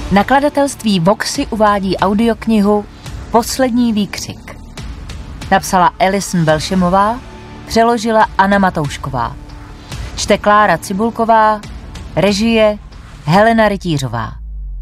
Nakladatelství Voxy uvádí audioknihu Poslední výkřik. Napsala Alison Belšemová, přeložila Anna Matoušková. Čte Klára Cibulková, režie Helena Rytířová.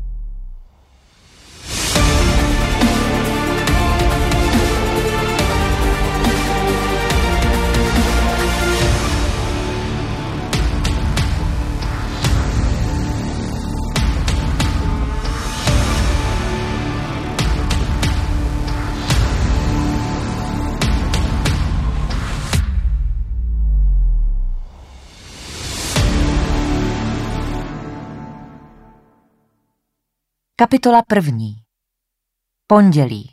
Kapitola 1. Pondělí.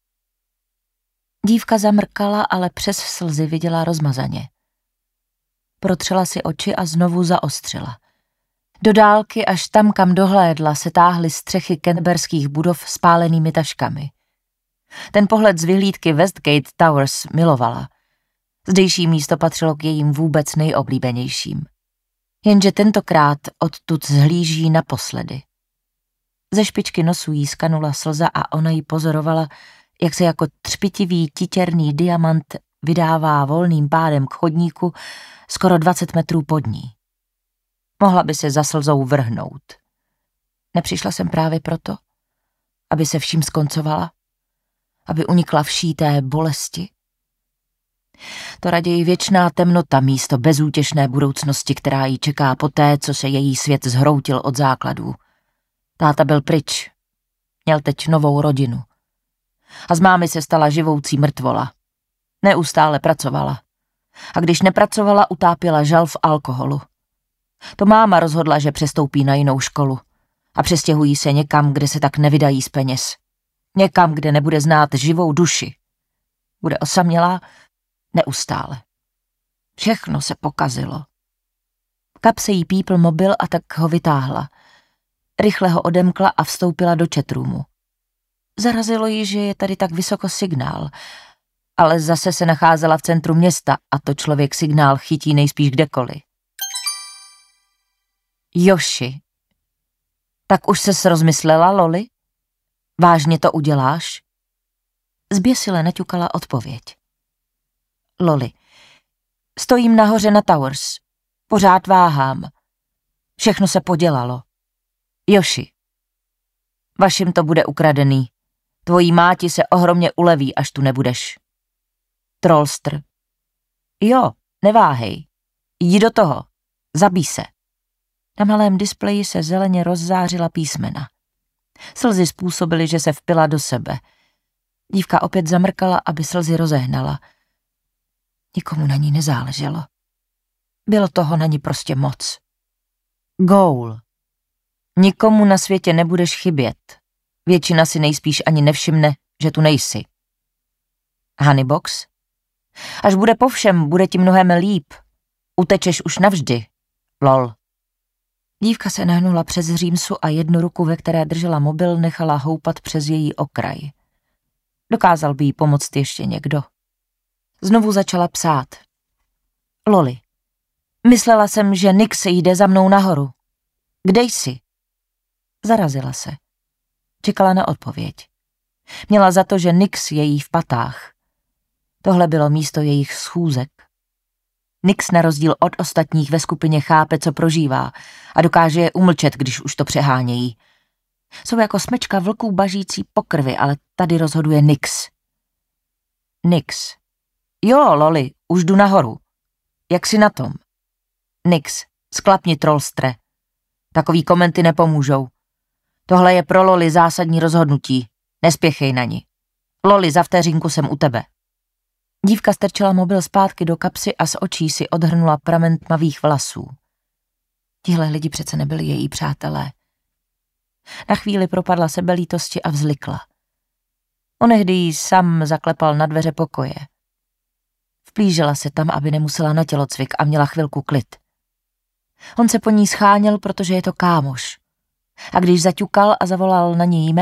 Dívka zamrkala, ale přes slzy viděla rozmazaně. Protřela si oči a znovu zaostřila. Do dálky, až tam, kam dohlédla, se táhly střechy canterburyských budov s pálenými taškami. Ten pohled z vyhlídky Westgate Towers milovala. Zdejší místo patřilo k jejím vůbec nejoblíbenějším. Jenže tentokrát odtud zhlíží naposledy. Ze špičky nosu jí skanula slza a ona ji pozorovala, jak se jako třpitivý titěrný diamant vydává volným pádem k chodníku skoro 20 metrů pod ní. Mohla by se za slzou vrhnout. Nepřišla jsem právě proto, aby se vším skoncovala, aby unikla vší té bolesti. To raději věčná temnota místo bezútěšné budoucnosti, která jí čeká poté, co se její svět zhroutil od základů. Táta byl pryč, měl teď novou rodinu. A z mámy se stala živoucí mrtvola. Neustále pracovala. A když nepracovala, utápěla žal v alkoholu. To máma rozhodla, že přestoupí na jinou školu a přestěhují se někam, kde se tak nevydají z peněz. Někam, kde nebude znát živou duši. Bude osamělá neustále. Všechno se pokazilo. V kapse jí pípl mobil a tak ho vytáhla. Rychle ho odemkla a vstoupila do chatroomu. Zarazilo ji, že je tady tak vysoko signál, ale zase se nacházela v centru města a to člověk signál chytí nejspíš kdekoliv. Joši. Tak už ses rozmyslela, Loli? Vážně to uděláš? Zběsile naťukala odpověď. Loli. Stojím nahoře na Towers. Pořád váhám. Všechno se podělalo. Joši. Vašim to bude ukradený. Tvojí máti se ohromně uleví, až tu nebudeš. Trollstr. Jo, neváhej. Jdi do toho. Zabij se. Na malém displeji se zeleně rozzářila písmena. Slzy způsobily, že se vpila do sebe. Dívka opět zamrkala, aby slzy rozehnala. Nikomu na ní nezáleželo. Bylo toho na ní prostě moc. Goal. Nikomu na světě nebudeš chybět. Většina si nejspíš ani nevšimne, že tu nejsi. Honeybox? Až bude po všem, bude ti mnohem líp. Utečeš už navždy. Lol. Dívka se nahnula přes římsu a jednu ruku, ve které držela mobil, nechala houpat přes její okraj. Dokázal by jí pomoct ještě někdo. Znovu začala psát. Loli. Myslela jsem, že Nix jde za mnou nahoru. Kde jsi? Zarazila se. Čekala na odpověď. Měla za to, že Nix je jí v patách. Tohle bylo místo jejich schůzek. Nix na rozdíl od ostatních ve skupině chápe, co prožívá a dokáže je umlčet, když už to přehánějí. Jsou jako smečka vlků bažící po krvi, ale tady rozhoduje Nix. Nix. Jo, Loli, už jdu nahoru. Jak jsi na tom? Nix. Sklapni, trollstre. Takový komenty nepomůžou. Tohle je pro Loli zásadní rozhodnutí. Nespěchej na ní. Loli, za vteřinku jsem u tebe. Dívka strčila mobil zpátky do kapsy a z očí si odhrnula pramen tmavých vlasů. Tihle lidi přece nebyli její přátelé. Na chvíli propadla sebelítosti a vzlikla. Onehdy jí sam zaklepal na dveře pokoje. Vplížila se tam, aby nemusela na tělocvik a měla chvilku klid. On se po ní scháněl, protože je to kámoš. A když zaťukal a zavolal na ní